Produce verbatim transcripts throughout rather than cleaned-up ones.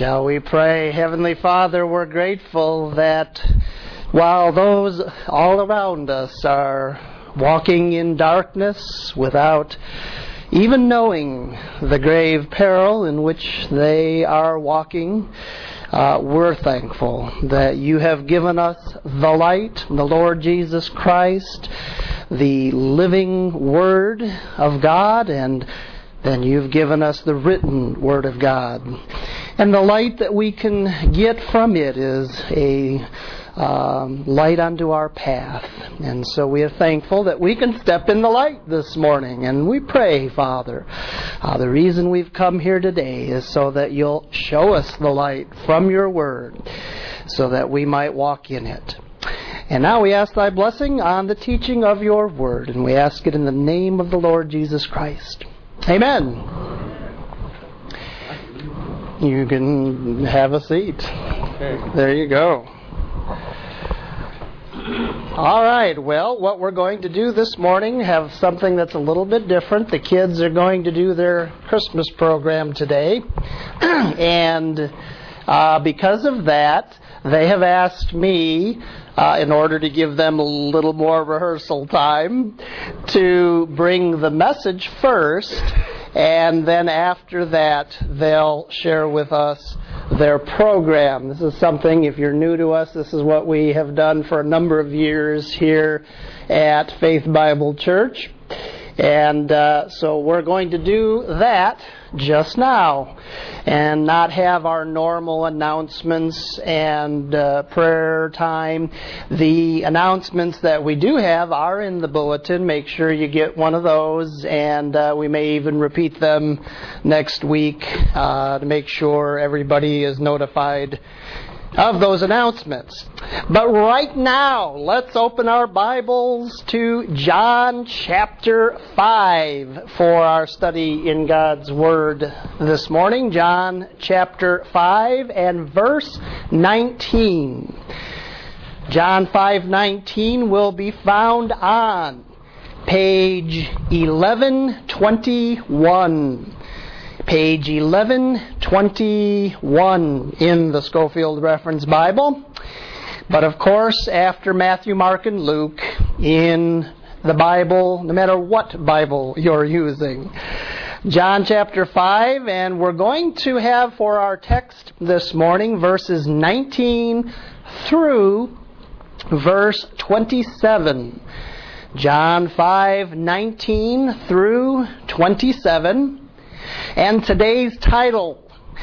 Shall we pray? Heavenly Father, we're grateful that while those all around us are walking in darkness without even knowing the grave peril in which they are walking, uh, we're thankful that you have given us the light, the Lord Jesus Christ, the living Word of God, and then you've given us the written Word of God. And the light that we can get from it is a um, light unto our path. And so we are thankful that we can step in the light this morning. And we pray, Father, uh, the reason we've come here today is so that you'll show us the light from your Word so that we might walk in it. And now we ask thy blessing on the teaching of your Word. And we ask it in the name of the Lord Jesus Christ. Amen. You can have a seat. Okay. There you go. All right. Well, what we're going to do this morning have something that's a little bit different. The kids are going to do their Christmas program today. and uh, because of that, they have asked me, uh, in order to give them a little more rehearsal time, to bring the message first, and then after that, they'll share with us their program. This is something, if you're new to us, this is what we have done for a number of years here at Faith Bible Church. And uh, so we're going to do that just now and not have our normal announcements and uh, prayer time. The announcements that we do have are in the bulletin. Make sure you get one of those, and uh, we may even repeat them next week uh, to make sure everybody is notified of those announcements. But right now, let's open our Bibles to John chapter five for our study in God's Word this morning. John chapter five and verse nineteen. John five nineteen will be found on page eleven twenty-one. Page eleven twenty-one in the Schofield Reference Bible. But of course, after Matthew, Mark, and Luke in the Bible, no matter what Bible you're using. John chapter five, and we're going to have for our text this morning verses nineteen through verse twenty-seven. John five nineteen through twenty-seven. And today's title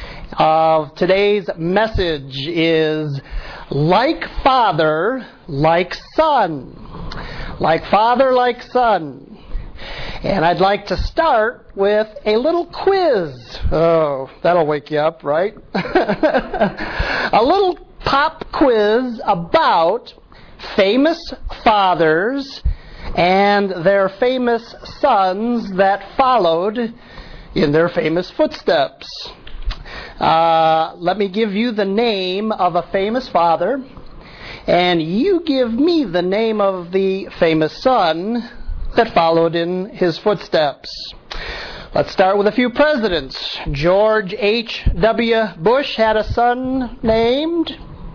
of today's message is Like Father, Like Son. Like Father, Like Son. And I'd like to start with a little quiz. Oh, that'll wake you up, right? A little pop quiz about famous fathers and their famous sons that followed in their famous footsteps. Uh, let me give you the name of a famous father, and you give me the name of the famous son that followed in his footsteps. Let's start with a few presidents. George H W Bush had a son named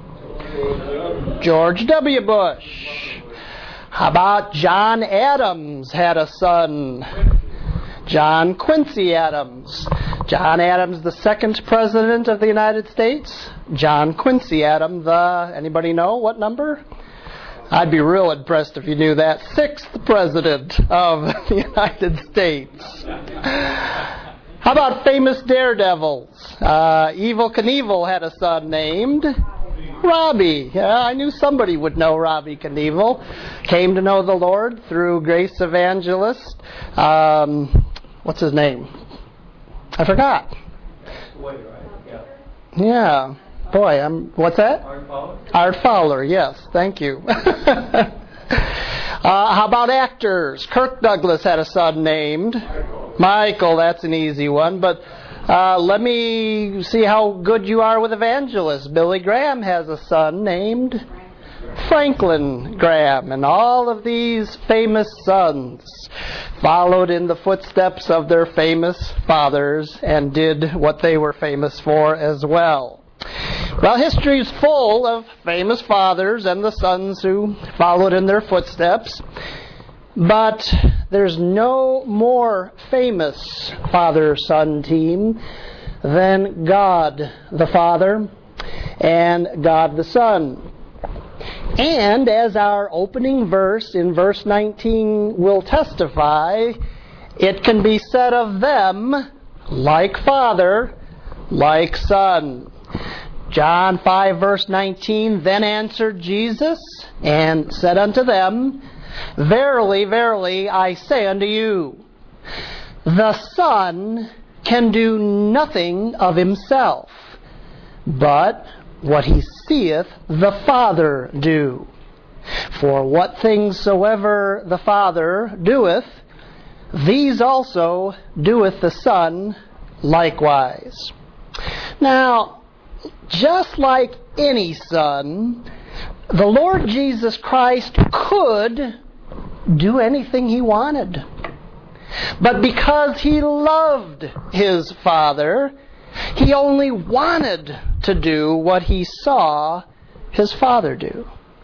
George W. Bush. How about John Adams had a son? John Quincy Adams. John Adams, the second president of the United States. John Quincy Adams, the, anybody know what number? I'd be real impressed if you knew that. Sixth president of the United States. How about famous daredevils? Uh, Evel Knievel had a son named Robbie. Yeah, I knew somebody would know Robbie Knievel. Came to know the Lord through Grace Evangelist. Um, what's his name? I forgot. Yeah. Boy, I'm. What's that? Art Fowler. Art Fowler. Yes, thank you. uh, how about actors? Kirk Douglas had a son named Michael. Michael. That's an easy one, but. Uh, let me see how good you are with evangelists. Billy Graham has a son named Franklin Graham. And all of these famous sons followed in the footsteps of their famous fathers and did what they were famous for as well. Well, history is full of famous fathers and the sons who followed in their footsteps. But there's no more famous father-son team than God the Father and God the Son. And as our opening verse in verse nineteen will testify, it can be said of them, like Father, like Son. John five verse nineteen, Then answered Jesus and said unto them, Verily, verily, I say unto you, the Son can do nothing of himself, but what he seeth the Father do. For what things soever the Father doeth, these also doeth the Son likewise. Now, just like any son, the Lord Jesus Christ could do anything he wanted. But because he loved his Father, he only wanted to do what he saw his Father do.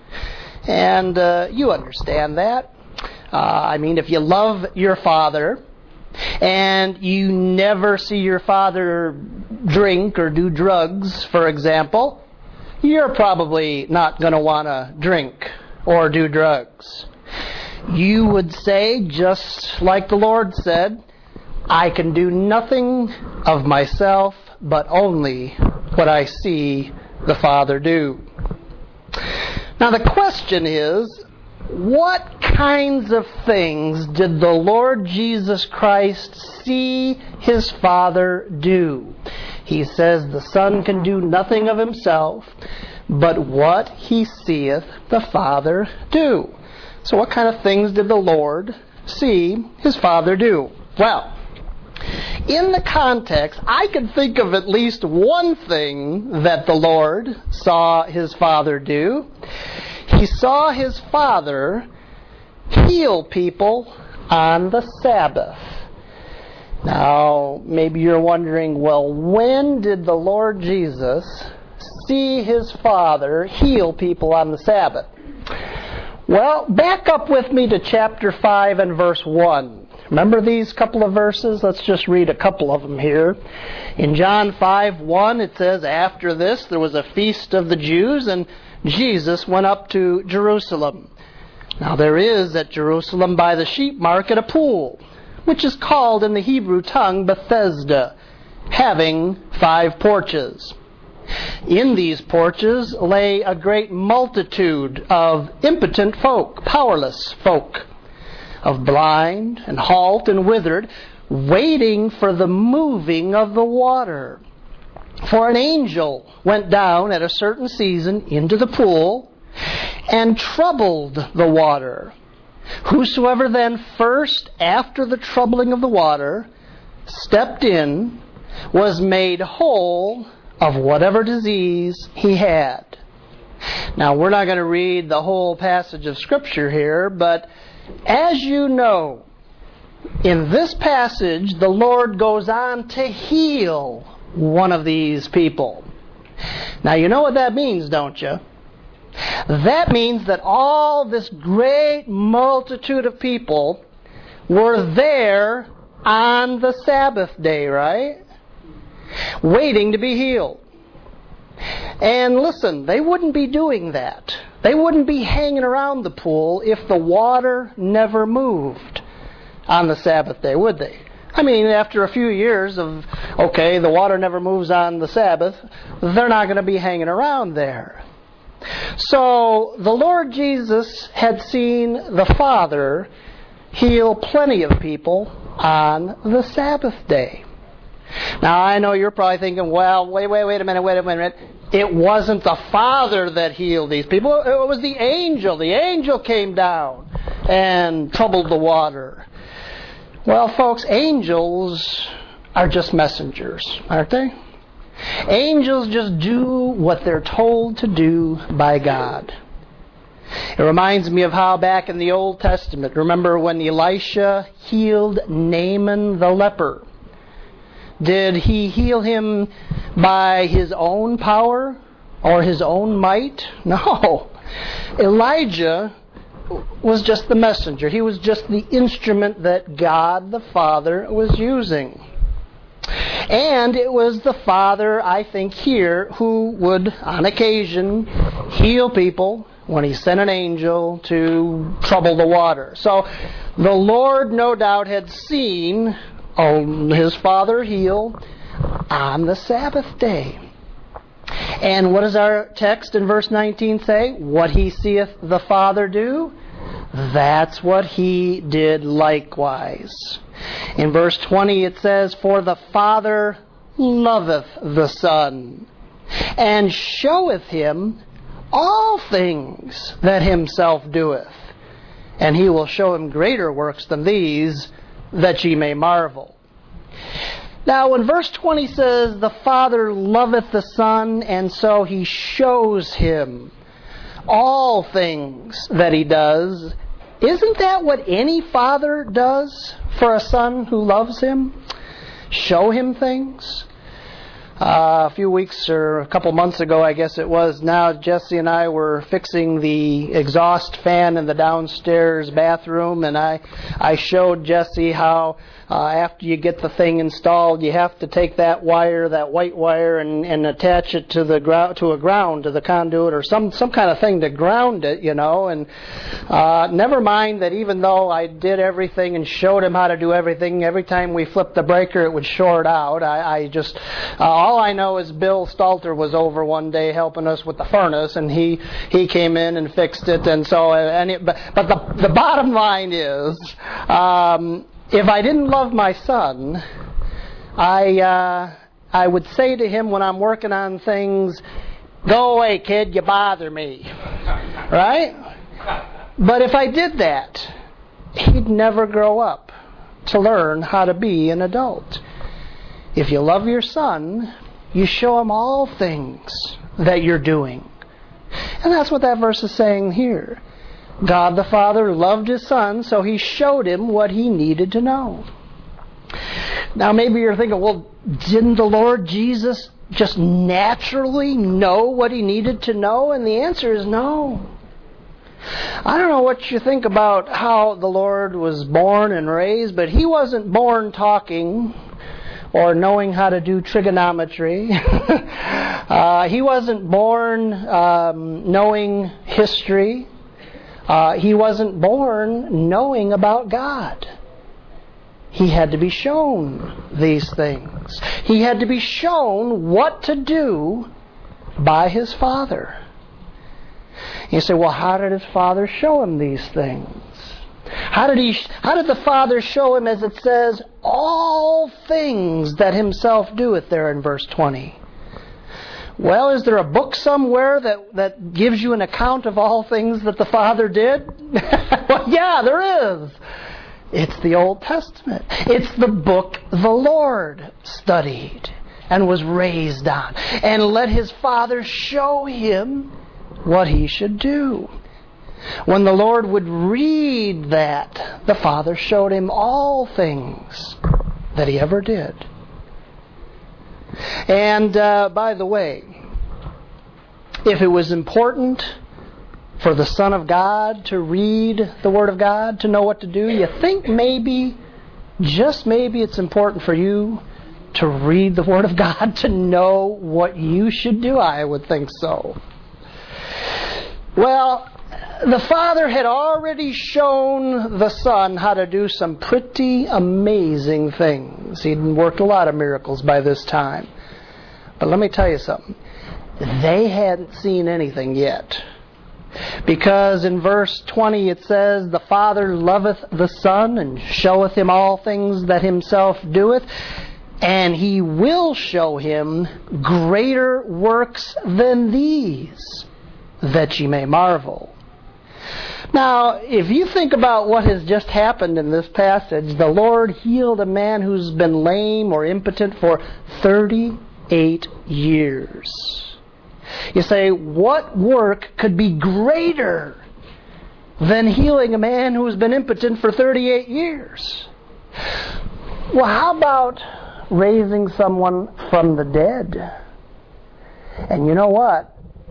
And uh, you understand that. Uh, I mean, if you love your Father and you never see your Father drink or do drugs, for example, you're probably not going to want to drink or do drugs. You would say, just like the Lord said, I can do nothing of myself, but only what I see the Father do. Now the question is, what kinds of things did the Lord Jesus Christ see his Father do? He says the Son can do nothing of himself, but what he seeth the Father do. So what kind of things did the Lord see his Father do? Well, in the context, I can think of at least one thing that the Lord saw his Father do. He saw his Father heal people on the Sabbath. Now, maybe you're wondering, well, when did the Lord Jesus see his Father heal people on the Sabbath? Well, back up with me to chapter five and verse one. Remember these couple of verses? Let's just read a couple of them here. In John five one, it says, After this there was a feast of the Jews, and Jesus went up to Jerusalem. Now there is at Jerusalem by the sheep market a pool, which is called in the Hebrew tongue Bethesda, having five porches. In these porches lay a great multitude of impotent folk, powerless folk, of blind and halt and withered, waiting for the moving of the water. For an angel went down at a certain season into the pool and troubled the water. Whosoever then first, after the troubling of the water, stepped in, was made whole of whatever disease he had. Now, we're not going to read the whole passage of Scripture here, but as you know, in this passage, the Lord goes on to heal one of these people. Now, you know what that means, don't you? That means that all this great multitude of people were there on the Sabbath day, right? Waiting to be healed. And listen, they wouldn't be doing that. They wouldn't be hanging around the pool if the water never moved on the Sabbath day, would they? I mean, after a few years of, okay, the water never moves on the Sabbath, they're not going to be hanging around there. So the Lord Jesus had seen the Father heal plenty of people on the Sabbath day. Now, I know you're probably thinking, well, wait, wait, wait a minute, wait a minute. It wasn't the Father that healed these people. It was the angel. The angel came down and troubled the water. Well, folks, angels are just messengers, aren't they? Angels just do what they're told to do by God. It reminds me of how back in the Old Testament, remember when Elisha healed Naaman the leper? Did he heal him by his own power or his own might. No. Elijah was just the messenger. He was just the instrument that God the Father was using. And it was the Father, I think here, who would, on occasion, heal people when He sent an angel to trouble the water. So the Lord, no doubt, had seen oh, His Father heal on the Sabbath day. And what does our text in verse nineteen say? What He seeth the Father do, that's what He did likewise. In verse twenty it says, For the Father loveth the Son, and showeth Him all things that Himself doeth. And He will show Him greater works than these, that ye may marvel. Now, when verse twenty says, The Father loveth the Son, and so He shows Him all things that He does, isn't that what any father does for a son who loves him? Show him things? Uh, a few weeks or a couple months ago, I guess it was now, Jesse and I were fixing the exhaust fan in the downstairs bathroom, and I, I showed Jesse how uh, after you get the thing installed, you have to take that wire, that white wire, and, and attach it to the ground, to a ground, to the conduit, or some some kind of thing to ground it, you know. And uh, never mind that even though I did everything and showed him how to do everything, every time we flipped the breaker, it would short out. I, I just uh, all I know is Bill Stalter was over one day helping us with the furnace, and he he came in and fixed it. And so, and it, but, but the the bottom line is, um, if I didn't love my son, I uh, I would say to him when I'm working on things, "Go away, kid, you bother me," right? But if I did that, he'd never grow up to learn how to be an adult. If you love your son, you show him all things that you're doing. And that's what that verse is saying here. God the Father loved His Son, so He showed Him what He needed to know. Now maybe you're thinking, well, didn't the Lord Jesus just naturally know what He needed to know? And the answer is no. I don't know what you think about how the Lord was born and raised, but He wasn't born talking or knowing how to do trigonometry. uh, he wasn't born um, knowing history. Uh, he wasn't born knowing about God. He had to be shown these things. He had to be shown what to do by His Father. You say, well, how did His Father show Him these things? How did he? How did the Father show Him, as it says, all things that Himself doeth there in verse twenty? Well, is there a book somewhere that, that gives you an account of all things that the Father did? Well, yeah, there is. It's the Old Testament. It's the book the Lord studied and was raised on, and let His Father show Him what He should do. When the Lord would read that, the Father showed Him all things that He ever did. And uh, by the way, if it was important for the Son of God to read the Word of God, to know what to do, you think maybe, just maybe it's important for you to read the Word of God to know what you should do? I would think so. Well, the Father had already shown the Son how to do some pretty amazing things. He'd worked a lot of miracles by this time. But let me tell you something. They hadn't seen anything yet. Because in verse twenty it says, The Father loveth the Son, and showeth Him all things that Himself doeth, and He will show Him greater works than these, that ye may marvel. Now, if you think about what has just happened in this passage, the Lord healed a man who's been lame or impotent for thirty-eight years. You say, what work could be greater than healing a man who's been impotent for thirty-eight years? Well, how about raising someone from the dead? And you know what?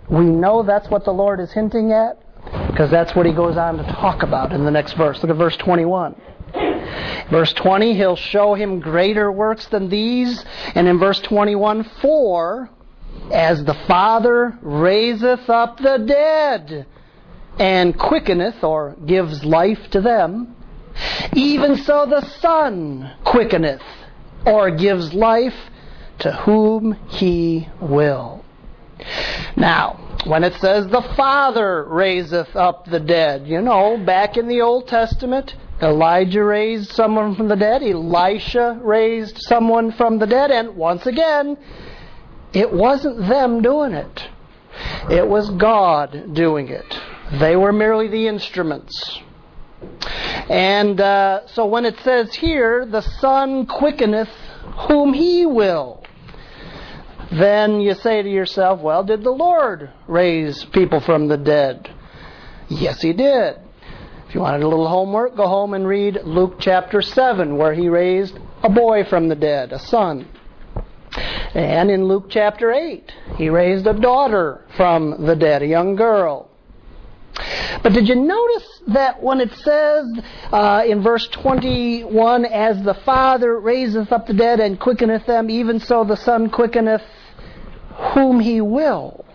We know that's what the Lord is hinting at because that's what he goes on to talk about in the next verse. Look at verse twenty-one. Verse twenty, he'll show him greater works than these. And in verse twenty-one, for as the Father raiseth up the dead and quickeneth or gives life to them, even so the Son quickeneth or gives life to whom he will. Now, when it says the Father raiseth up the dead, you know, back in the Old Testament, Elijah raised someone from the dead, Elisha raised someone from the dead, and once again, it wasn't them doing it. It was God doing it. They were merely the instruments. And uh, so when it says here, the Son quickeneth whom he will, then you say to yourself, well, did the Lord raise people from the dead? Yes, he did. If you wanted a little homework, go home and read Luke chapter seven, where he raised a boy from the dead, a son. And in Luke chapter eight, he raised a daughter from the dead, a young girl. But did you notice that when it says uh, in verse twenty-one, as the Father raiseth up the dead and quickeneth them, even so the Son quickeneth whom he will?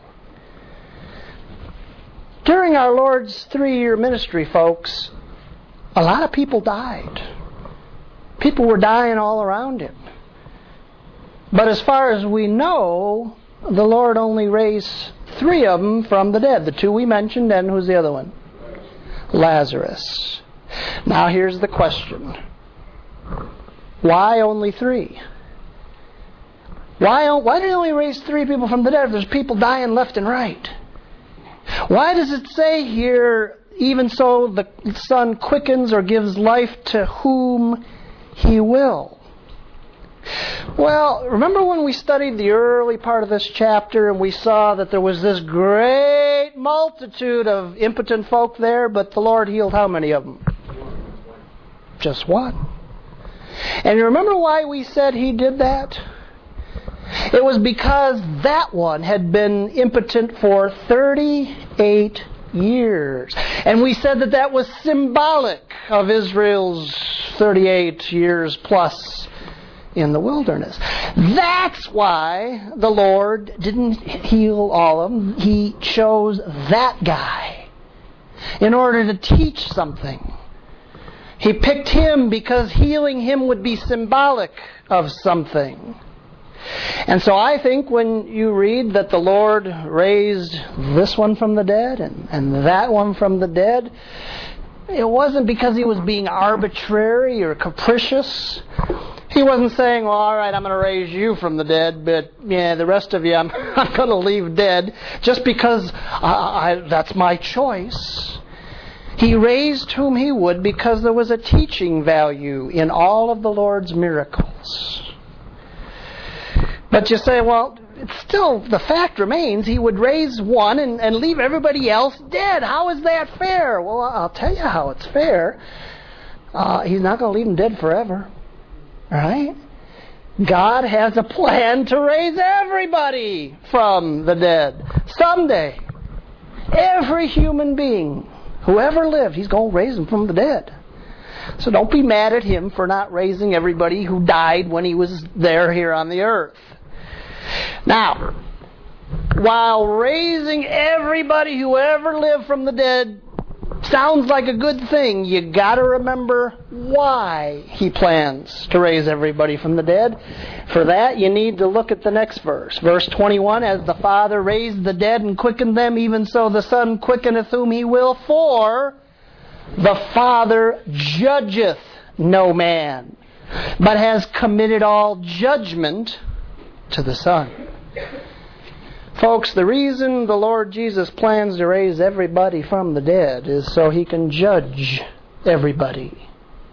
During our Lord's three-year ministry, folks, a lot of people died. People were dying all around him. But as far as we know, the Lord only raised three of them from the dead. The two we mentioned, and who's the other one? Lazarus. Now here's the question. Why only three? Why, why did he only raise three people from the dead if there's people dying left and right? Why does it say here, even so the Son quickens or gives life to whom he will? Well, remember when we studied the early part of this chapter and we saw that there was this great multitude of impotent folk there, but the Lord healed how many of them? Just one. And you remember why we said he did that? It was because that one had been impotent for thirty-eight years. And we said that that was symbolic of Israel's thirty-eight years plus in the wilderness. That's why the Lord didn't heal all of them. He chose that guy in order to teach something. He picked him because healing him would be symbolic of something. And so I think when you read that the Lord raised this one from the dead and, and that one from the dead, it wasn't because he was being arbitrary or capricious. He wasn't saying, well, all right, I'm going to raise you from the dead, but yeah, the rest of you I'm, I'm going to leave dead just because I, I, that's my choice. He raised whom he would because there was a teaching value in all of the Lord's miracles. But you say, well, it's still, the fact remains, he would raise one and, and leave everybody else dead. How is that fair? Well, I'll tell you how it's fair. Uh, he's not going to leave them dead forever. Right? God has a plan to raise everybody from the dead. Someday, every human being who ever lived, he's going to raise them from the dead. So don't be mad at him for not raising everybody who died when he was there here on the earth. Now, while raising everybody who ever lived from the dead sounds like a good thing, you got to remember why he plans to raise everybody from the dead. For that, you need to look at the next verse. Verse twenty-one, as the Father raised the dead and quickened them, even so the Son quickeneth whom he will, for the Father judgeth no man, but has committed all judgment to the Son. Folks, the reason the Lord Jesus plans to raise everybody from the dead is so he can judge everybody.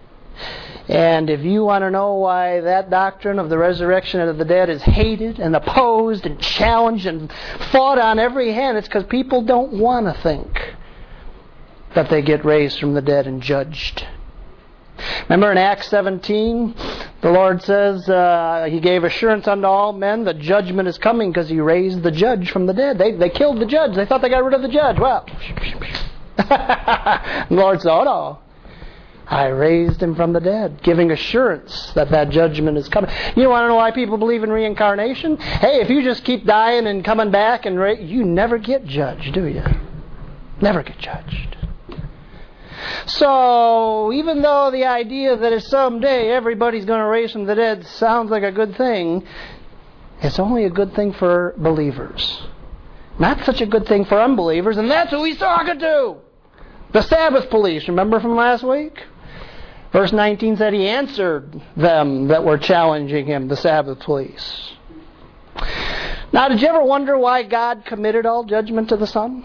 And if you want to know why that doctrine of the resurrection of the dead is hated and opposed and challenged and fought on every hand, it's because people don't want to think that they get raised from the dead and judged. Remember in Acts seventeen, The Lord says uh, He gave assurance unto all men that judgment is coming because He raised the judge from the dead. They they killed the judge. They thought they got rid of the judge. Well, the Lord said, oh no. I raised Him from the dead, giving assurance that that judgment is coming. You want to know why people believe in reincarnation? Hey, if you just keep dying and coming back, and ra- you never get judged, do you? Never get judged. So, even though the idea that someday everybody's going to raise from the dead sounds like a good thing, it's only a good thing for believers. Not such a good thing for unbelievers, and that's who He's talking to. The Sabbath police, remember from last week? Verse nineteen said He answered them that were challenging Him, the Sabbath police. Now, did you ever wonder why God committed all judgment to the Son?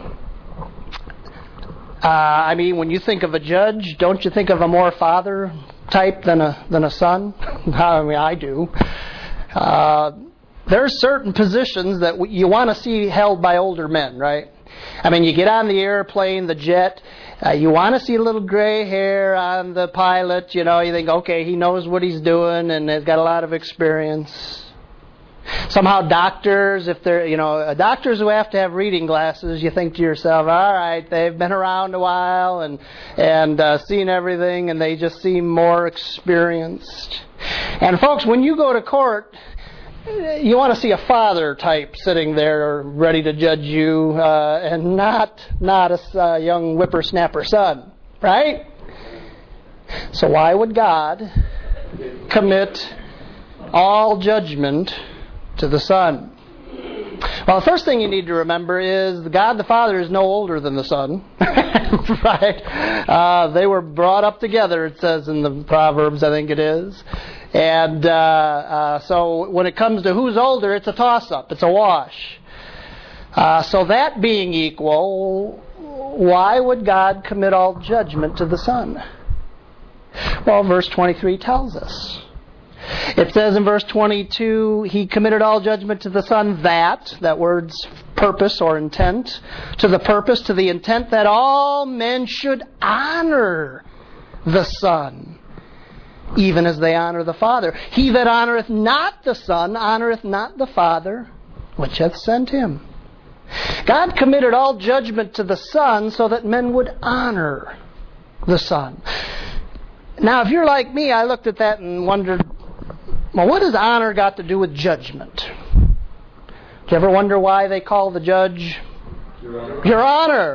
Uh, I mean, when you think of a judge, don't you think of a more father type than a than a son? I mean, I do. Uh, there are certain positions that you want to see held by older men, right? I mean, you get on the airplane, the jet, uh, you want to see a little gray hair on the pilot. You know, you think, okay, he knows what he's doing and has got a lot of experience. Somehow doctors, if they're, you know, doctors who have to have reading glasses, you think to yourself, all right, they've been around a while and and uh, seen everything, and they just seem more experienced. And folks, when you go to court, you want to see a father type sitting there ready to judge you, uh, and not not a uh, young whippersnapper son, right? So why would God commit all judgment to the Son? Well, the first thing you need to remember is God the Father is no older than the Son. Right? Uh, they were brought up together, it says in the Proverbs, I think it is. And uh, uh, so when it comes to who's older, it's a toss-up. It's a wash. Uh, so that being equal, why would God commit all judgment to the Son? Well, verse twenty-three tells us. It says in verse twenty-two, He committed all judgment to the Son that, that word's purpose or intent, to the purpose, to the intent that all men should honor the Son, even as they honor the Father. He that honoreth not the Son, honoreth not the Father, which hath sent Him. God committed all judgment to the Son so that men would honor the Son. Now, if you're like me, I looked at that and wondered, well, what has honor got to do with judgment? Do you ever wonder why they call the judge Your Honor? Your Honor.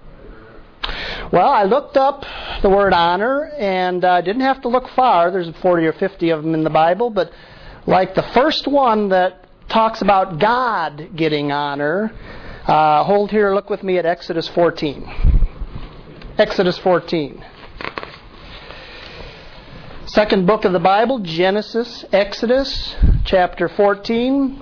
Well, I looked up the word honor, and I uh, didn't have to look far. There's forty or fifty of them in the Bible, but like the first one that talks about God getting honor, uh, hold here, look with me at Exodus fourteen. Exodus fourteen. Second book of the Bible, Genesis, Exodus, chapter fourteen.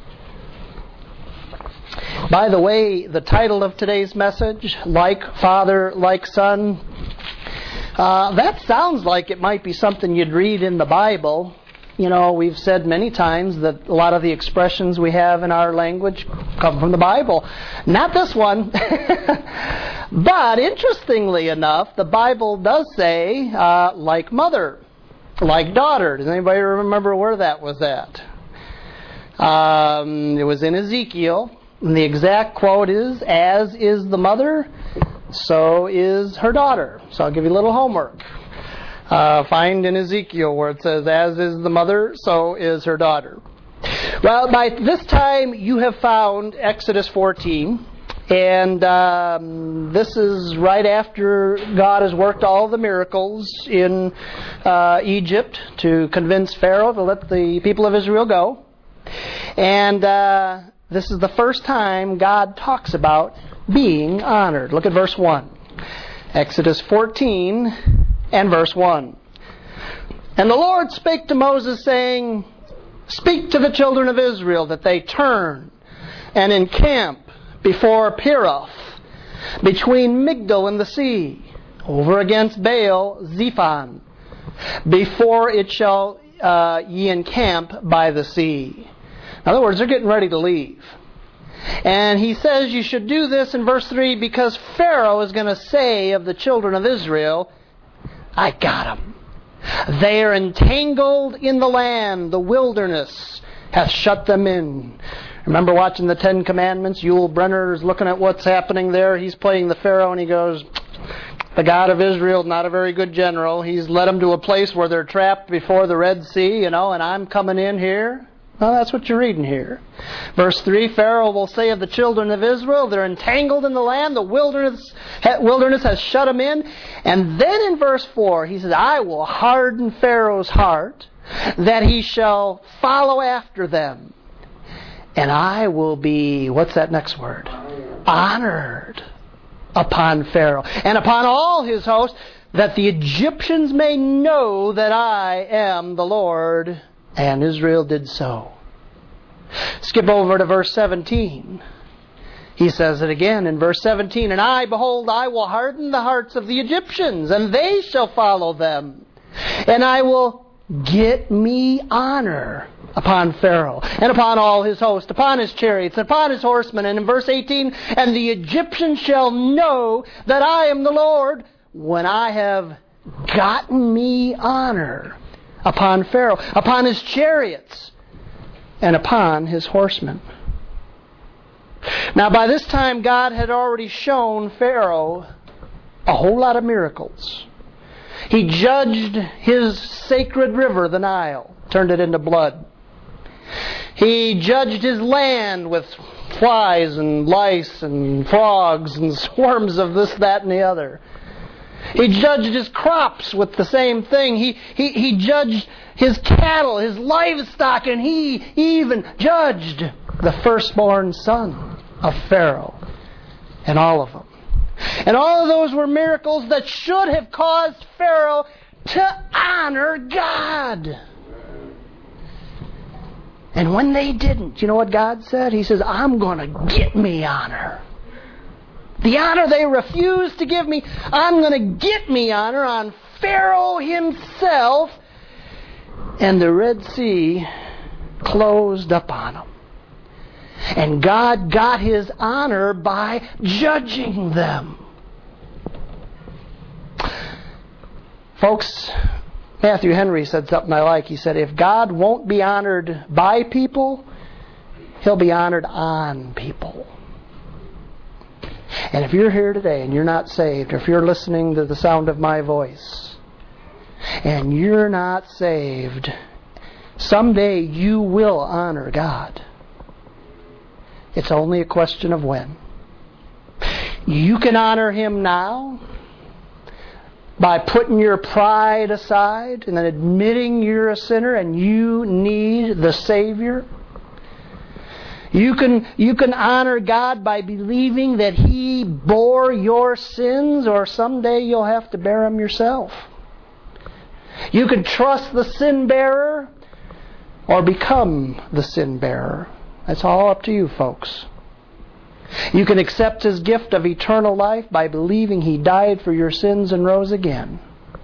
By the way, the title of today's message, Like Father, Like Son, uh, that sounds like it might be something you'd read in the Bible. You know, we've said many times that a lot of the expressions we have in our language come from the Bible. Not this one. But interestingly enough, the Bible does say, uh, like mother, like daughter. Does anybody remember where that was at? Um, it was in Ezekiel. And the exact quote is, as is the mother, so is her daughter. So I'll give you a little homework. Uh, find in Ezekiel where it says, as is the mother, so is her daughter. Well, by this time you have found Exodus fourteen. And um, this is right after God has worked all the miracles in uh, Egypt to convince Pharaoh to let the people of Israel go. And uh, this is the first time God talks about being honored. Look at verse one. Exodus fourteen and verse one. And the Lord spake to Moses, saying, Speak to the children of Israel that they turn and encamp before Peroth, between Migdol and the sea, over against Baal Zephon, before it shall uh, ye encamp by the sea. In other words, they're getting ready to leave. And he says you should do this in verse three because Pharaoh is going to say of the children of Israel, I got them. They are entangled in the land. The wilderness hath shut them in. Remember watching the Ten Commandments? Yul Brynner is looking at what's happening there. He's playing the Pharaoh and he goes, the God of Israel is not a very good general. He's led them to a place where they're trapped before the Red Sea, you know, and I'm coming in here. Well, that's what you're reading here. Verse three, Pharaoh will say of the children of Israel, they're entangled in the land, the wilderness, wilderness has shut them in. And then in verse four, he says, I will harden Pharaoh's heart, that he shall follow after them. And I will be, what's that next word? Honored upon Pharaoh and upon all his host, that the Egyptians may know that I am the Lord. And Israel did so. Skip over to verse seventeen. He says it again in verse seventeen. And I, behold, I will harden the hearts of the Egyptians, and they shall follow them. And I will get me honor upon Pharaoh, and upon all his host, upon his chariots, and upon his horsemen. And in verse eighteen, and the Egyptians shall know that I am the Lord, when I have gotten me honor upon Pharaoh, upon his chariots, and upon his horsemen. Now by this time God had already shown Pharaoh a whole lot of miracles. He judged his sacred river, the Nile, turned it into blood. He judged his land with flies and lice and frogs and swarms of this, that, and the other. He judged his crops with the same thing. He, he, he judged his cattle, his livestock, and he even judged the firstborn son of Pharaoh, and all of them. And all of those were miracles that should have caused Pharaoh to honor God. And when they didn't, you know what God said? He says, I'm going to get me honor. The honor they refused to give me, I'm going to get me honor on Pharaoh himself. And the Red Sea closed up on them. And God got his honor by judging them. Folks, Matthew Henry said something I like. He said, if God won't be honored by people, he'll be honored on people. And if you're here today and you're not saved, or if you're listening to the sound of my voice, and you're not saved, someday you will honor God. It's only a question of when. You can honor him now by putting your pride aside and then admitting you're a sinner and you need the Savior. You can, you can honor God by believing that he bore your sins, or someday you'll have to bear them yourself. You can trust the sin bearer or become the sin bearer. That's all up to you, folks. You can accept his gift of eternal life by believing he died for your sins and rose again.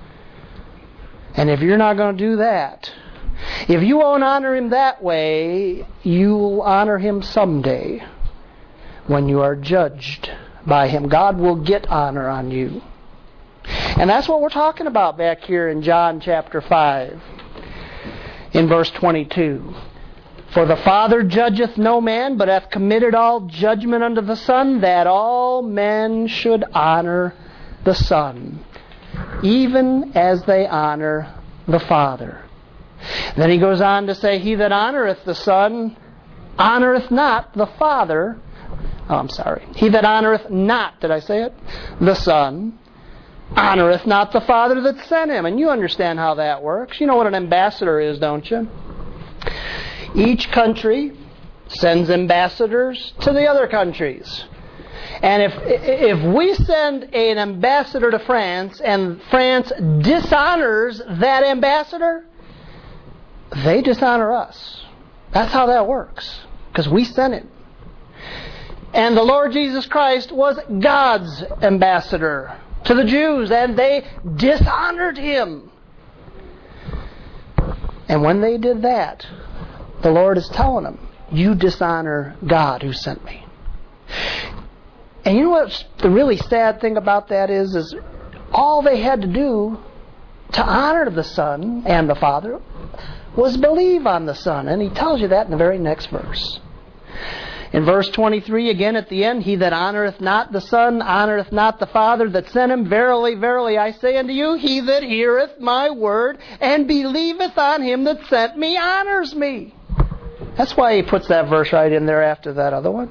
And if you're not going to do that, if you won't honor him that way, you'll honor him someday when you are judged by him. God will get honor on you. And that's what we're talking about back here in John chapter five, in verse twenty-two. For the Father judgeth no man, but hath committed all judgment unto the Son, that all men should honor the Son, even as they honor the Father. Then he goes on to say, he that honoreth the Son honoreth not the Father. Oh, I'm sorry. He that honoreth not, did I say it? The Son honoreth not the Father that sent him. And you understand how that works. You know what an ambassador is, don't you? Each country sends ambassadors to the other countries. And if if we send an ambassador to France and France dishonors that ambassador, they dishonor us. That's how that works. Because we sent him. And the Lord Jesus Christ was God's ambassador to the Jews, and they dishonored him. And when they did that, the Lord is telling them, you dishonor God who sent me. And you know what the really sad thing about that is, is all they had to do to honor the Son and the Father was believe on the Son. And he tells you that in the very next verse. In verse twenty-three, again at the end, he that honoreth not the Son, honoreth not the Father that sent him. Verily, verily, I say unto you, he that heareth my word and believeth on him that sent me honors me. That's why he puts that verse right in there after that other one.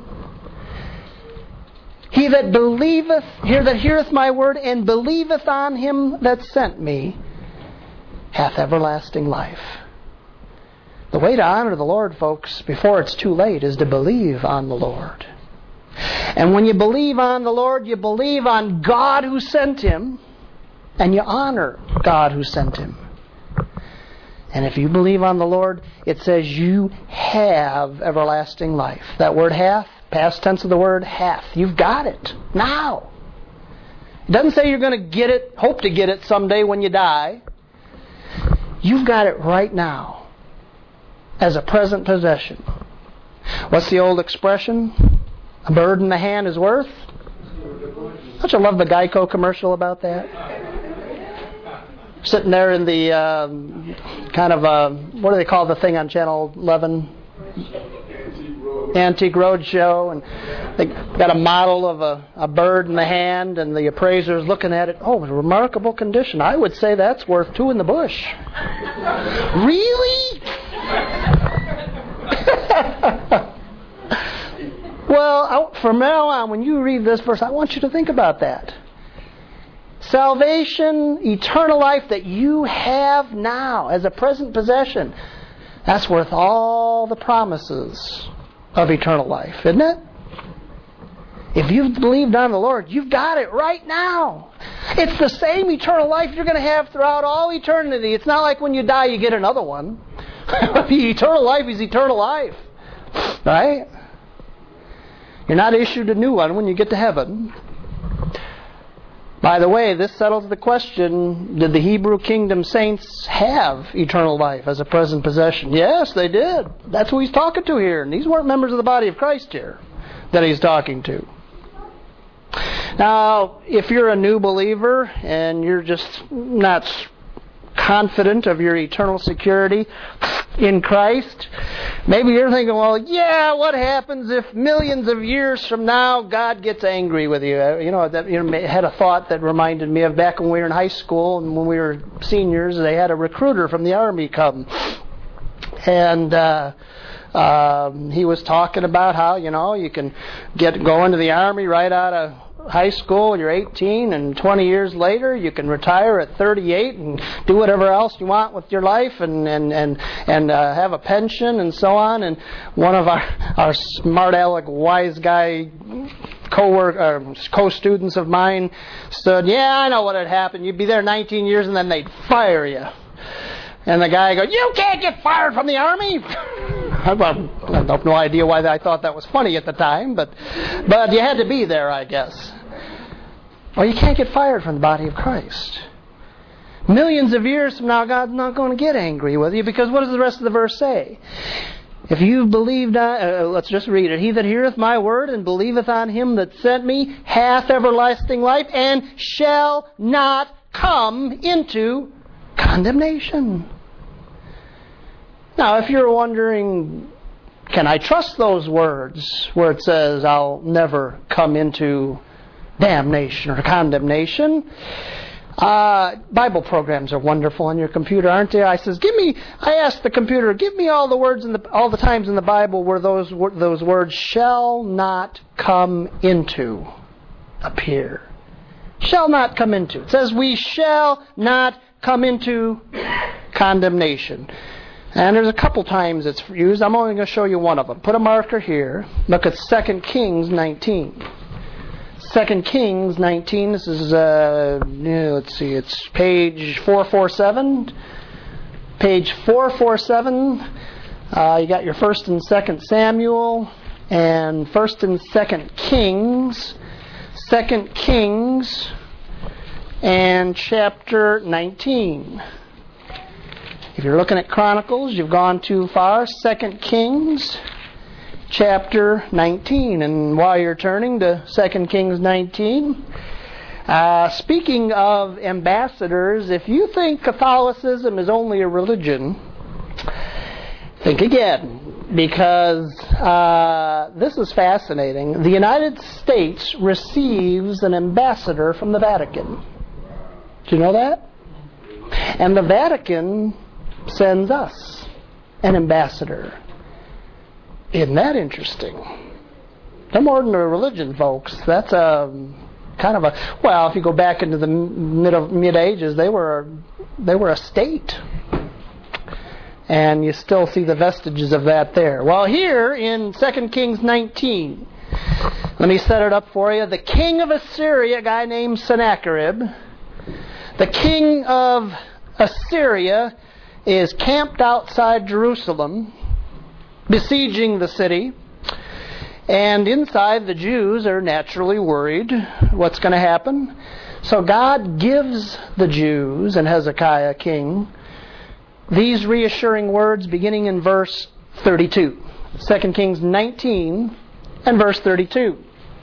He that believeth, here that heareth my word and believeth on him that sent me hath everlasting life. The way to honor the Lord, folks, before it's too late, is to believe on the Lord. And when you believe on the Lord, you believe on God who sent him, and you honor God who sent him. And if you believe on the Lord, it says you have everlasting life. That word hath, past tense of the word hath. You've got it now. It doesn't say you're going to get it, hope to get it someday when you die. You've got it right now as a present possession. What's the old expression? A bird in the hand is worth? Don't you love the Geico commercial about that? Sitting there in the um, kind of, uh, what do they call the thing on Channel eleven? Antique Road Show, and they got a model of a, a bird in the hand, and the appraiser's looking at it. Oh, remarkable condition. I would say that's worth two in the bush. Really? Well, from now on, when you read this verse, I want you to think about that. Salvation, eternal life that you have now as a present possession, that's worth all the promises of eternal life, isn't it? If you've believed on the Lord, you've got it right now. It's the same eternal life you're going to have throughout all eternity. It's not like when you die you get another one. The eternal life is eternal life. Right? You're not issued a new one when you get to heaven. By the way, this settles the question, did the Hebrew kingdom saints have eternal life as a present possession? Yes, they did. That's who he's talking to here. And these weren't members of the body of Christ here that he's talking to. Now, if you're a new believer and you're just not confident of your eternal security in Christ, maybe you're thinking, well, yeah, what happens if millions of years from now God gets angry with you? You know, that you know, had a thought that reminded me of back when we were in high school and when we were seniors, they had a recruiter from the Army come. And uh, um, he was talking about how, you know, you can get go into the Army right out of high school, you're eighteen, and twenty years later you can retire at thirty-eight and do whatever else you want with your life, and and and and uh, have a pension and so on. And one of our our smart aleck wise guy co-work uh, co-students of mine said, "Yeah, I know what would happen. You'd be there nineteen years and then they'd fire you." And the guy goes, "You can't get fired from the Army." I have no idea why I thought that was funny at the time, but but you had to be there, I guess. Well, you can't get fired from the body of Christ. Millions of years from now, God's not going to get angry with you, because what does the rest of the verse say? If you've believed on, uh, let's just read it. He that heareth my word and believeth on him that sent me hath everlasting life and shall not come into condemnation. Now, if you're wondering, can I trust those words where it says I'll never come into damnation or condemnation? Uh, Bible programs are wonderful on your computer, aren't they? I says, give me. I asked the computer, give me all the words in the all the times in the Bible where those those words "shall not come into" appear. Shall not come into. It says we shall not come into condemnation. And there's a couple times it's used. I'm only going to show you one of them. Put a marker here. Look at Second Kings nineteen. Second Kings nineteen. This is, uh, let's see, it's page four forty-seven. Page four forty-seven. Uh, you got your First and Second Samuel and First and Second Kings. Second Kings and chapter nineteen. If you're looking at Chronicles, you've gone too far. Second Kings, chapter nineteen. And while you're turning to Second Kings nineteen, Uh, speaking of ambassadors, if you think Catholicism is only a religion, think again, because uh, this is fascinating. The United States receives an ambassador from the Vatican. Do you know that? And the Vatican sends us an ambassador. Isn't that interesting? No more than a religion, folks. That's a kind of a, well, if you go back into the mid mid ages, they were they were a state, and you still see the vestiges of that there. Well, here in Second Kings nineteen, let me set it up for you. The king of Assyria, a guy named Sennacherib, the king of Assyria is camped outside Jerusalem, besieging the city. And inside, the Jews are naturally worried what's going to happen. So God gives the Jews and Hezekiah, king, these reassuring words beginning in verse thirty-two. Second Kings nineteen and verse thirty-two.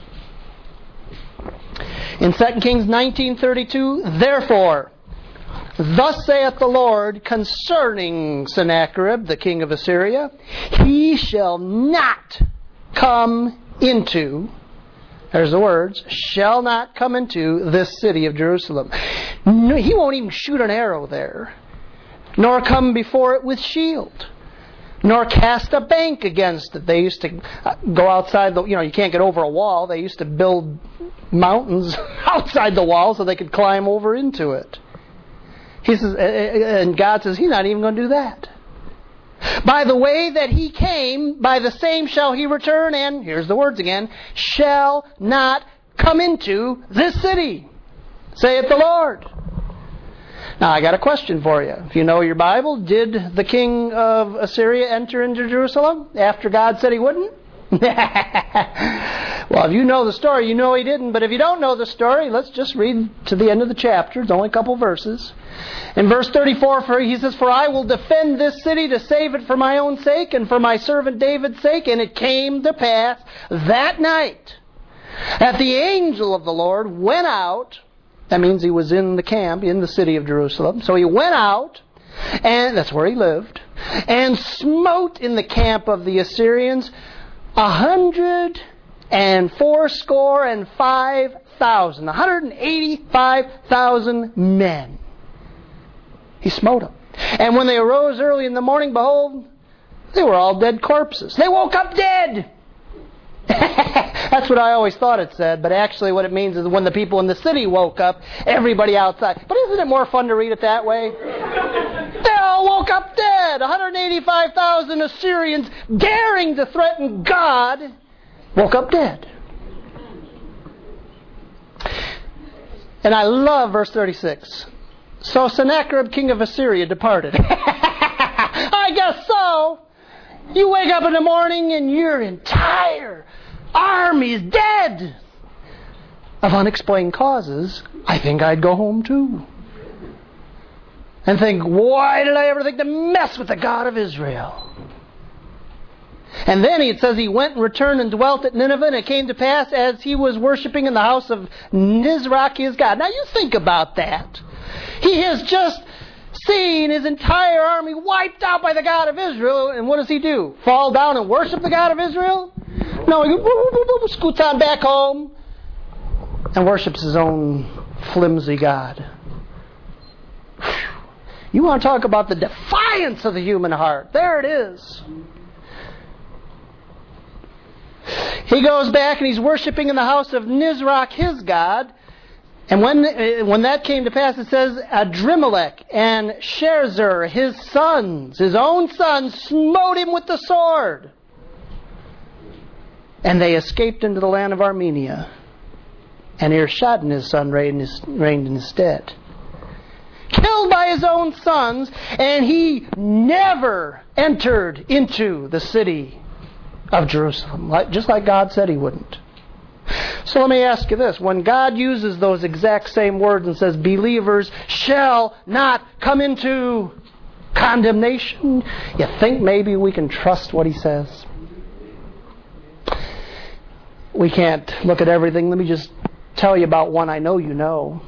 In Second Kings nineteen thirty-two, therefore, thus saith the Lord concerning Sennacherib, the king of Assyria, he shall not come into, there's the words, shall not come into this city of Jerusalem. No, he won't even shoot an arrow there, nor come before it with shield, nor cast a bank against it. They used to go outside the, you know, you can't get over a wall. They used to build mountains outside the wall so they could climb over into it. He says, and God says, he's not even going to do that. By the way that he came, by the same shall he return, and, here's the words again, shall not come into this city, saith the Lord. Now, I got a question for you. If you know your Bible, did the king of Assyria enter into Jerusalem after God said he wouldn't? Well, if you know the story, you know he didn't. But if you don't know the story, let's just read to the end of the chapter. It's only a couple verses. In verse thirty-four, for he says, for I will defend this city to save it for my own sake and for my servant David's sake. And it came to pass that night that the angel of the Lord went out. That means he was in the camp in the city of Jerusalem. So he went out, and that's where he lived, and smote in the camp of the Assyrians a hundred and fourscore and five thousand, a hundred and eighty-five thousand men. He smote them. And when they arose early in the morning, behold, they were all dead corpses. They woke up dead. That's what I always thought it said, but actually what it means is when the people in the city woke up, everybody outside. But isn't it more fun to read it that way? They all woke up dead. one hundred eighty-five thousand Assyrians, daring to threaten God, woke up dead. And I love verse thirty-six. So Sennacherib, king of Assyria, departed. I guess so. You wake up in the morning and your entire army's dead. Of unexplained causes, I think I'd go home too. And think, why did I ever think to mess with the God of Israel? And then it says he went and returned and dwelt at Nineveh, and it came to pass as he was worshiping in the house of Nisroch his God. Now you think about that. He has just seen his entire army wiped out by the God of Israel, and what does he do? Fall down and worship the God of Israel? No, he goes, scoots on back home and worships his own flimsy God. You want to talk about the defiance of the human heart? There it is. He goes back and he's worshiping in the house of Nisroch his God. And when when that came to pass, it says, Adrimelech and Sherzer, his sons, his own sons, smote him with the sword. And they escaped into the land of Armenia. And Irshad and his son reigned, his, reigned in his stead. Killed by his own sons, and he never entered into the city of Jerusalem, like, just like God said he wouldn't. So let me ask you this. When God uses those exact same words and says, believers shall not come into condemnation, you think maybe we can trust what he says? We can't look at everything. Let me just tell you about one I know you know.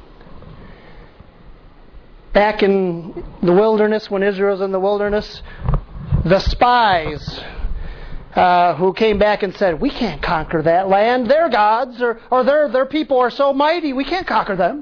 Back in the wilderness, when Israel's in the wilderness, the spies uh, who came back and said, we can't conquer that land. Their gods or, or their, their people are so mighty, we can't conquer them.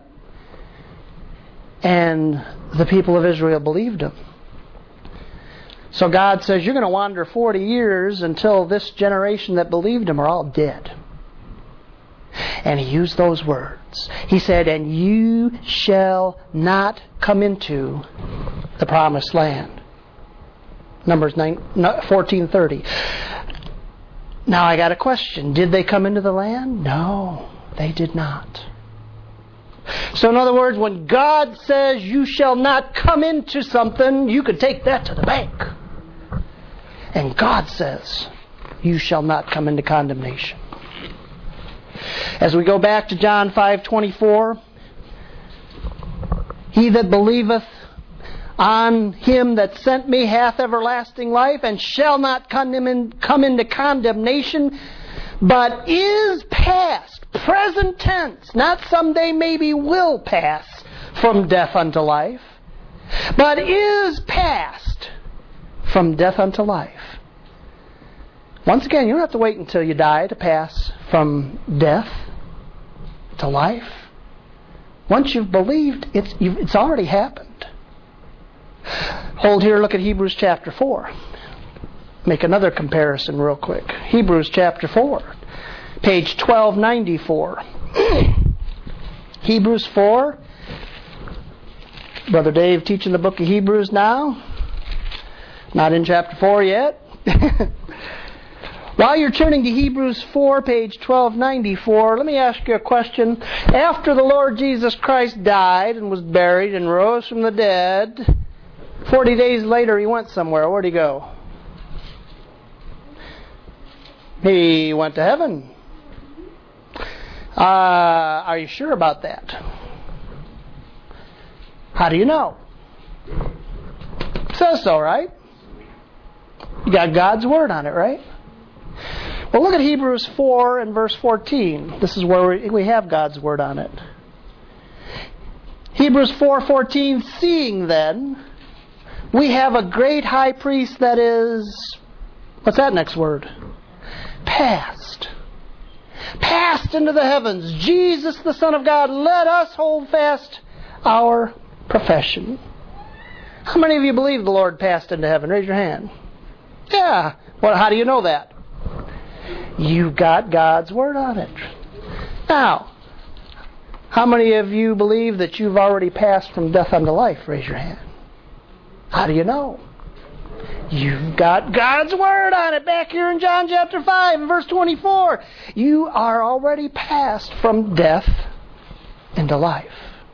And the people of Israel believed him. So God says, you're going to wander forty years until this generation that believed him are all dead. And he used those words. He said, and you shall not come into the promised land. Numbers fourteen thirty. Now I got a question. Did they come into the land? No, they did not. So in other words, when God says you shall not come into something, you could take that to the bank. And God says you shall not come into condemnation. As we go back to John five twenty-four, he that believeth on him that sent me hath everlasting life, and shall not come into condemnation, but is past, present tense, not someday maybe will pass from death unto life, but is past from death unto life. Once again, you don't have to wait until you die to pass from death to life. Once you've believed, it's, you've, it's already happened. Hold here, look at Hebrews chapter four. Make another comparison real quick. Hebrews chapter four, page twelve ninety-four. Hebrews four. Brother Dave teaching the book of Hebrews now. Not in chapter four yet. While you're turning to Hebrews four, page twelve ninety-four, let me ask you a question. After the Lord Jesus Christ died and was buried and rose from the dead, forty days later he went somewhere. Where'd he go? He went to heaven. Uh, are you sure about that? How do you know? It says so, right? You got God's Word on it, right? Well, look at Hebrews four and verse fourteen. This is where we, we have God's Word on it. Hebrews four fourteen, seeing then, we have a great high priest that is, what's that next word? Passed. Passed into the heavens. Jesus, the Son of God, let us hold fast our profession. How many of you believe the Lord passed into heaven? Raise your hand. Yeah. Well, how do you know that? You've got God's Word on it. Now, how many of you believe that you've already passed from death unto life? Raise your hand. How do you know? You've got God's Word on it back here in John chapter five and verse twenty-four. You are already passed from death into life.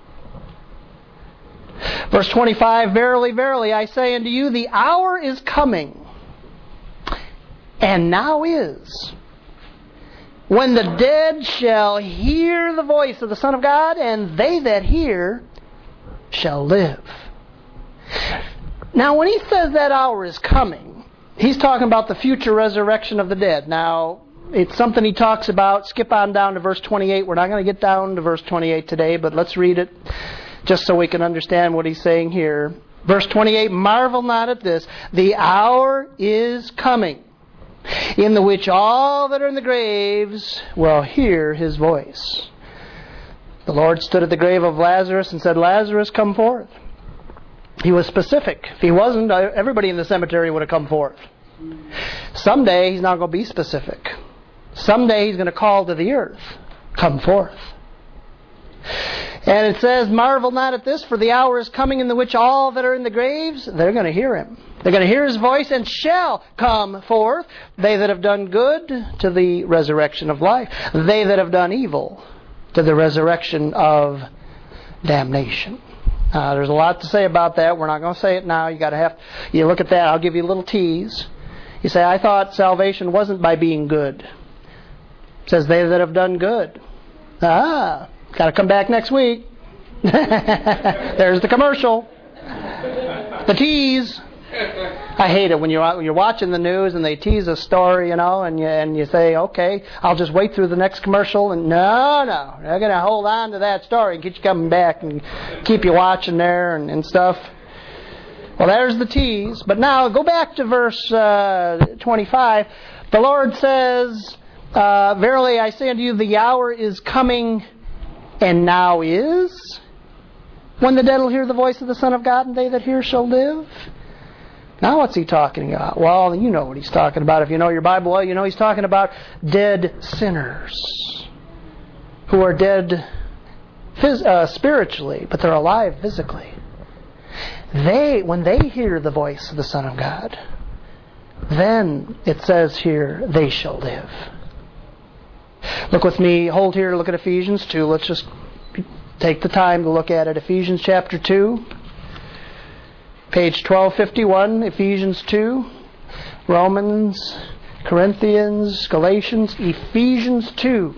Verse twenty-five, verily, verily, I say unto you, the hour is coming, and now is, when the dead shall hear the voice of the Son of God, and they that hear shall live. Now, when he says that hour is coming, he's talking about the future resurrection of the dead. Now, it's something he talks about. Skip on down to verse twenty-eight. We're not going to get down to verse twenty-eight today, but let's read it just so we can understand what he's saying here. Verse twenty-eight, marvel not at this, the hour is coming, in the which all that are in the graves will hear his voice. The Lord stood at the grave of Lazarus and said, Lazarus, come forth. He was specific. If he wasn't, everybody in the cemetery would have come forth. Someday he's not going to be specific. Someday he's going to call to the earth, come forth. And it says, marvel not at this, for the hour is coming in the which all that are in the graves, they're going to hear him. They're going to hear his voice and shall come forth. They that have done good, to the resurrection of life. They that have done evil, to the resurrection of damnation. Uh, there's a lot to say about that. We're not going to say it now. You got to have. You look at that. I'll give you a little tease. You say, I thought salvation wasn't by being good. It says they that have done good. Ah, got to come back next week. There's the commercial. The tease. I hate it when you're when you're watching the news and they tease a story, you know, and you and you say, okay, I'll just wait through the next commercial. And no, no, they're going to hold on to that story and get you coming back and keep you watching there and, and stuff. Well, there's the tease. But now go back to verse uh, twenty-five. The Lord says, uh, verily I say unto you, the hour is coming, and now is, when the dead will hear the voice of the Son of God, and they that hear shall live. Now what's he talking about? Well, you know what he's talking about. If you know your Bible well, you know he's talking about dead sinners who are dead phys- uh, spiritually, but they're alive physically. They, when they hear the voice of the Son of God, then it says here, they shall live. Look with me, hold here, look at Ephesians two. Let's just take the time to look at it. Ephesians chapter two. Page twelve fifty-one, Ephesians two, Romans, Corinthians, Galatians, Ephesians two.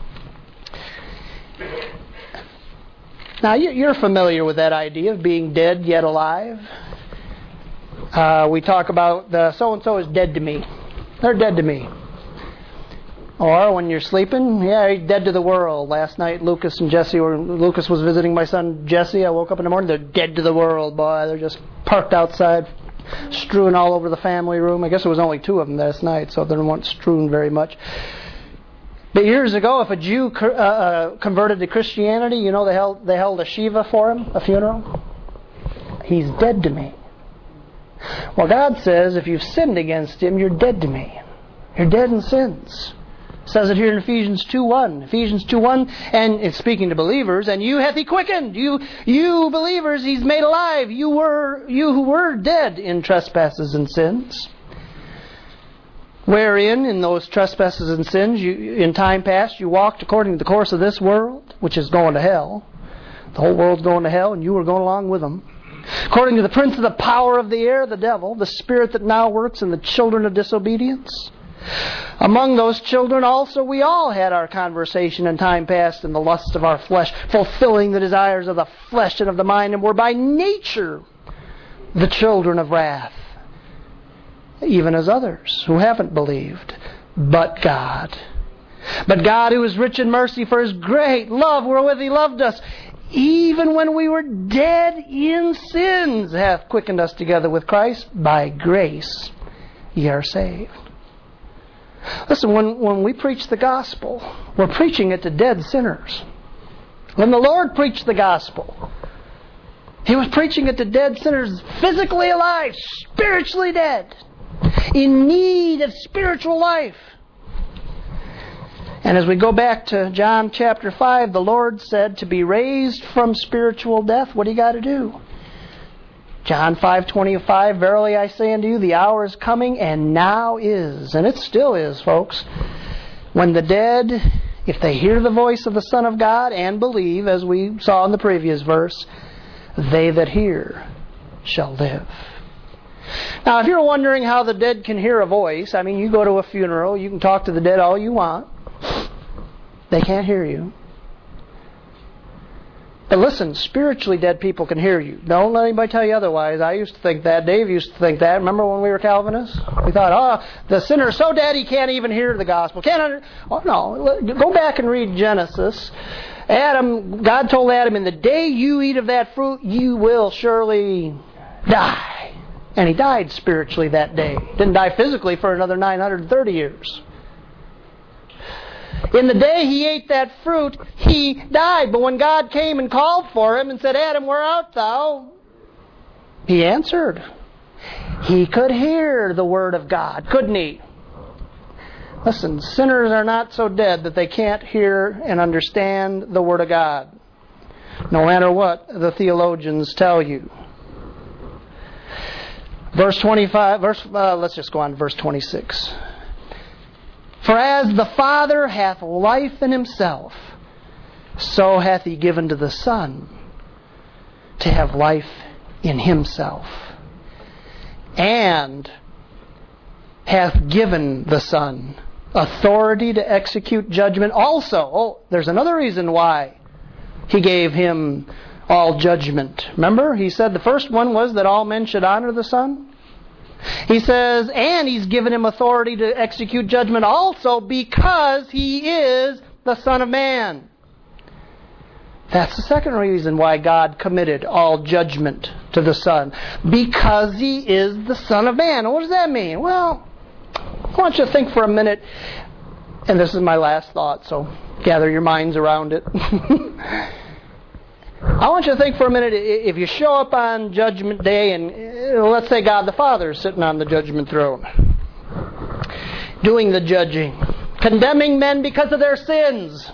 Now, you're familiar with that idea of being dead yet alive. Uh, we talk about the so-and-so is dead to me. They're dead to me. Or when you're sleeping, yeah, he's dead to the world. Last night, Lucas and Jesse were. Lucas was visiting my son Jesse. I woke up in the morning. They're dead to the world, boy. They're just parked outside, strewn all over the family room. I guess there was only two of them last night, so they weren't strewn very much. But years ago, if a Jew uh, uh, converted to Christianity, you know they held they held a shiva for him, a funeral. He's dead to me. Well, God says if you've sinned against Him, you're dead to me. You're dead in sins. It says it here in Ephesians two one. Ephesians two one, and it's speaking to believers, and you hath He quickened. You you believers, He's made alive. You were you who were dead in trespasses and sins. Wherein, in those trespasses and sins, you, in time past, you walked according to the course of this world, which is going to hell. The whole world's going to hell, and you were going along with them. According to the prince of the power of the air, the devil, the spirit that now works in the children of disobedience. Among those children also we all had our conversation in time past in the lusts of our flesh, fulfilling the desires of the flesh and of the mind, and were by nature the children of wrath, even as others who haven't believed, but God. But God, who is rich in mercy, for His great love wherewith He loved us, even when we were dead in sins, hath quickened us together with Christ. By grace ye are saved. Listen, when, when we preach the gospel, we're preaching it to dead sinners. When the Lord preached the gospel, He was preaching it to dead sinners, physically alive, spiritually dead, in need of spiritual life. And as we go back to John chapter five, the Lord said to be raised from spiritual death, what do you got to do? John five twenty-five, verily I say unto you, the hour is coming, and now is, and it still is, folks, when the dead, if they hear the voice of the Son of God and believe, as we saw in the previous verse, they that hear shall live. Now, if you're wondering how the dead can hear a voice, I mean, you go to a funeral, you can talk to the dead all you want. They can't hear you. But listen, spiritually dead people can hear you. Don't let anybody tell you otherwise. I used to think that. Dave used to think that. Remember when we were Calvinists? We thought, oh, the sinner is so dead he can't even hear the gospel. Can't under- oh, no, go back and read Genesis. Adam, God told Adam, in the day you eat of that fruit, you will surely die. And he died spiritually that day. Didn't die physically for another nine hundred thirty years. In the day he ate that fruit, he died. But when God came and called for him and said, Adam, where art thou? He answered. He could hear the word of God, couldn't he? Listen, sinners are not so dead that they can't hear and understand the word of God, no matter what the theologians tell you. Verse twenty-five, verse, uh, let's just go on to verse twenty-six. For as the Father hath life in Himself, so hath He given to the Son to have life in Himself. And hath given the Son authority to execute judgment also. Oh, there's another reason why He gave Him all judgment. Remember, He said the first one was that all men should honor the Son. He says, and He's given Him authority to execute judgment also because He is the Son of Man. That's the second reason why God committed all judgment to the Son. Because He is the Son of Man. What does that mean? Well, I want you to think for a minute, and this is my last thought, so gather your minds around it. I want you to think for a minute, if you show up on Judgment Day and let's say God the Father is sitting on the judgment throne, doing the judging, condemning men because of their sins.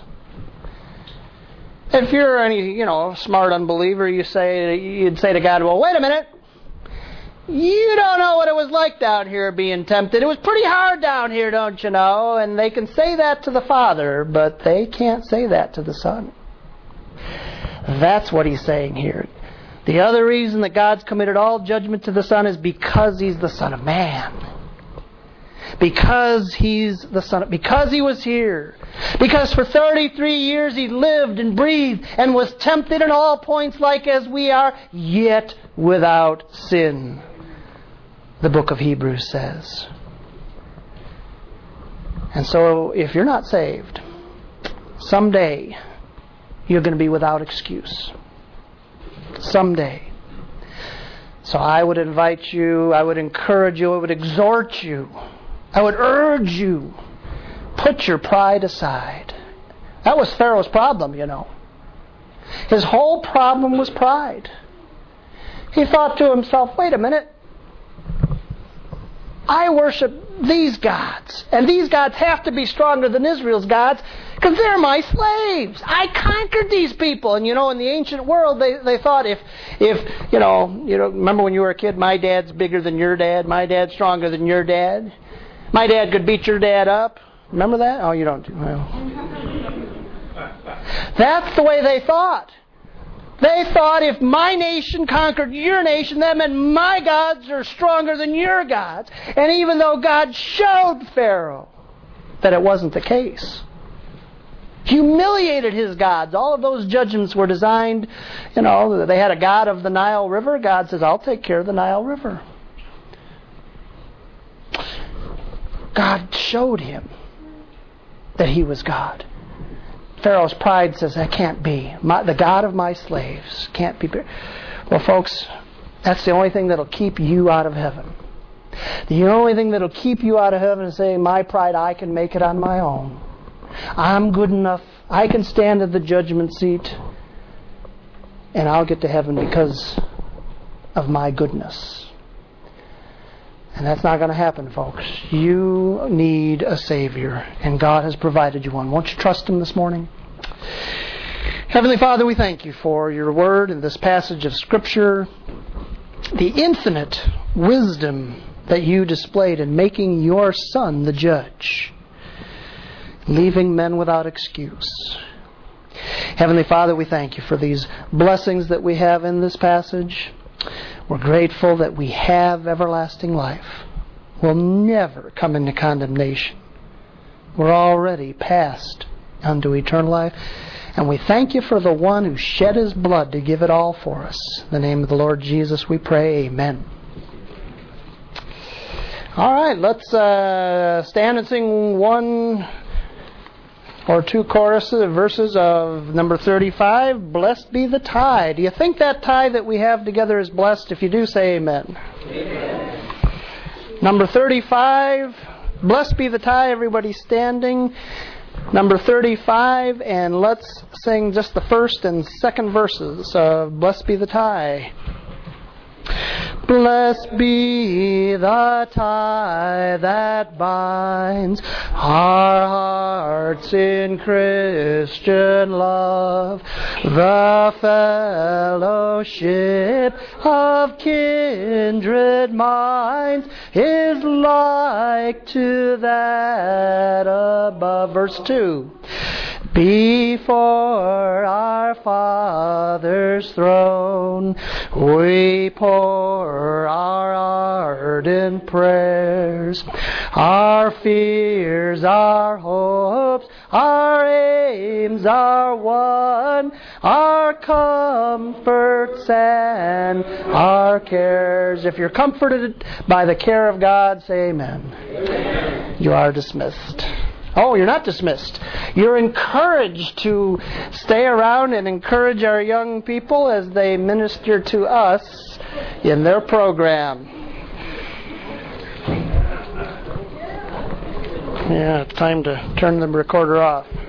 If you're any, you know, smart unbeliever, you say you'd say to God, well, wait a minute. You don't know what it was like down here being tempted. It was pretty hard down here, don't you know? And they can say that to the Father, but they can't say that to the Son. That's what He's saying here. The other reason that God's committed all judgment to the Son is because He's the Son of Man. Because He's the Son of, because He was here. Because for thirty-three years He lived and breathed and was tempted in all points like as we are, yet without sin. The book of Hebrews says. And so if you're not saved, someday you're going to be without excuse. Someday. So I would invite you, I would encourage you, I would exhort you, I would urge you, put your pride aside. That was Pharaoh's problem, you know. His whole problem was pride. He thought to himself, wait a minute, I worship these gods, and these gods have to be stronger than Israel's gods because they're my slaves. I conquered these people. And you know, in the ancient world, they, they thought if, if you know, you know, remember when you were a kid, my dad's bigger than your dad, my dad's stronger than your dad. My dad could beat your dad up. Remember that? Oh, you don't. Well. That's the way they thought. They thought if my nation conquered your nation, that meant my gods are stronger than your gods. And even though God showed Pharaoh that it wasn't the case, humiliated his gods. All of those judgments were designed, you know, they had a god of the Nile River. God says, I'll take care of the Nile River. God showed him that He was God. Pharaoh's pride says, that can't be. My, the God of my slaves can't be. Well, folks, that's the only thing that'll keep you out of heaven. The only thing that'll keep you out of heaven is saying, my pride, I can make it on my own. I'm good enough. I can stand at the judgment seat and I'll get to heaven because of my goodness. And that's not going to happen, folks. You need a Savior, and God has provided you one. Won't you trust Him this morning? Heavenly Father, we thank You for Your Word and this passage of Scripture, the infinite wisdom that You displayed in making Your Son the judge, leaving men without excuse. Heavenly Father, we thank You for these blessings that we have in this passage. We're grateful that we have everlasting life. We'll never come into condemnation. We're already passed unto eternal life. And we thank You for the one who shed His blood to give it all for us. In the name of the Lord Jesus we pray. Amen. All right, let's uh, stand and sing one or two choruses, verses of number thirty-five, Blessed Be the Tie. Do you think that tie that we have together is blessed? If you do, say amen. Amen. Number thirty-five, Blessed Be the Tie. Everybody standing. Number thirty-five, and let's sing just the first and second verses of Blessed Be the Tie. Blessed be the tie that binds our hearts in Christian love, the fellowship of kindred minds is like to that above. Verse two. Before our Father's throne we pour our ardent prayers, our fears, our hopes, Our aims are one, our comforts and our cares. If you're comforted by the care of God, say amen. Amen. You are dismissed. Oh, you're not dismissed. You're encouraged to stay around and encourage our young people as they minister to us in their program. Yeah, it's time to turn the recorder off.